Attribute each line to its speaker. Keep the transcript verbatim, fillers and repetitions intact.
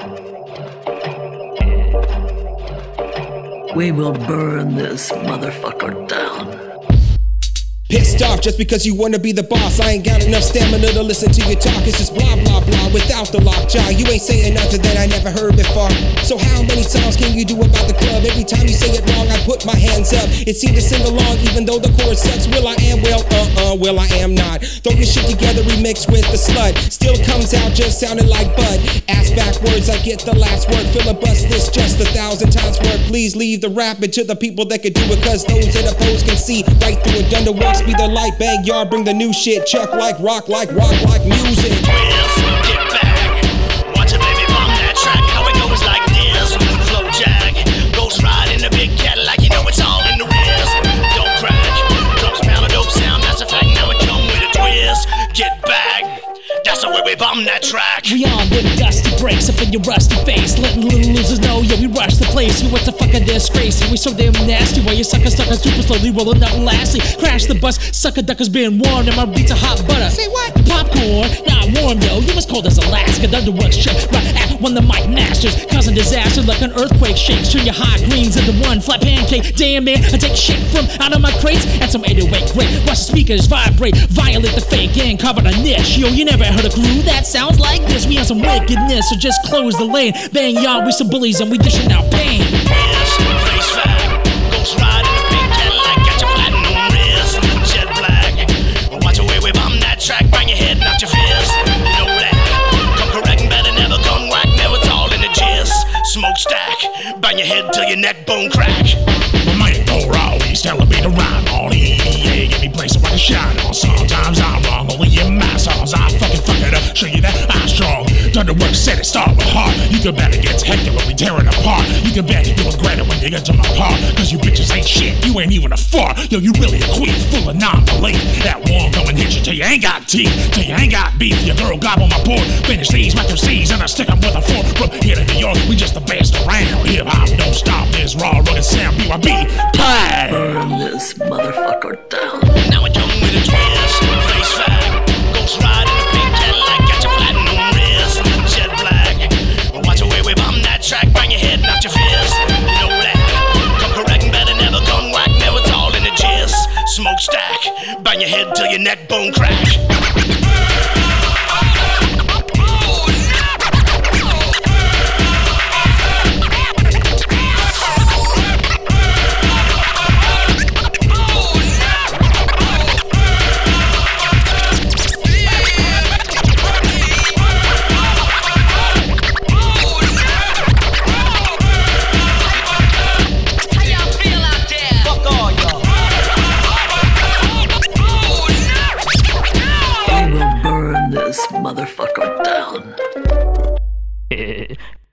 Speaker 1: We will burn this motherfucker down.
Speaker 2: Pissed off just because you wanna be the boss. I ain't got enough stamina to listen to your talk. It's just blah blah blah without the lockjaw. You ain't saying nothing that I never heard before. So how many songs can you do about the club? Every time you say it wrong, I put my hands up. It seems to sing along even though the chorus sucks. Will I am, well, uh-uh, well I am not. Throw your shit together, remix with the slut. Still comes out just sounding like Bud. Ass backwards, I get the last word. Filibust this just a thousand times word. Please leave the rapping to the people that can do it, cause those that oppose can see right through it. Done the works, be the light, bang yard, bring the new shit. Chuck like rock, like rock, like music.
Speaker 3: Twist, get back. Watch a baby bomb that track. How it goes like this. Flow jack. Ghost ride in the big Cadillac. You know it's all in the wrist. Don't crack. Drums pound a dope sound. That's a fact. Now it come with a twist. Get back. That's the way we bomb that track.
Speaker 4: We on them dusty breaks up in your rusty face, letting little losers know, yeah, we rush the place. You what's a fucking disgrace, and we so damn nasty. While you sucker suckers super slowly rolling up and lastly crash the bus. Sucker duckers being warned, and my beats are hot butter. Say what? Popcorn, not warm though. You was cold as Alaska. The underworks trip right at one of the mic masters, causing disaster like an earthquake shakes. Turn your hot greens into one flat pancake. Damn man, I take shit from out of my crates and some eight oh eight great. Watch the speakers vibrate, violate the fake and cover the niche. Yo, you never heard a crew that sounds like this. We on some wickedness, so just close the lane. Bang y'all, we some bullies and we dishing out pain.
Speaker 3: Yes, face fag. Ghost ride in the pink Cadillac. Got your platinum wrist. Jet black. Watch the way we bomb that track. Bang your head, not your fist. You know that. Come correct and better never come whack. Never tall in the gist. Smokestack. Bang your head till your neck bone crack.
Speaker 5: My man go raw, he's telling me to rhyme on E D A. Give me places where I can shine on. Sometimes I'm wrong, only in my songs I fucking fuck it up. Show you that I'm strong. Done the work, said it, start with heart. You can bet it gets hectic when we tear it apart. You can bet you regret it when you get to my part. Cause you bitches ain't shit, you ain't even a fart. Yo, you really a queen, full of non-belief. That one come and hit you till you ain't got teeth, till you ain't got beef. Your girl gobble my board, finish these, make them C's, and I stick them with a fork. From here to New York, we just the best around. Hip hop don't stop this raw, rugged sound. B Y B, play.
Speaker 1: Burn this motherfucker down.
Speaker 3: Now I come with a twist. Face fag. Ghost ride in the pink Cadillac. Got your platinum wrist. Jet black. Watch the way we bomb that track. Bang your head, not your fist. You know that. Come correct and better never come whack. Never tall in the gist. Smokestack. Bang your head till your neck bone crack.
Speaker 1: Motherfucker down.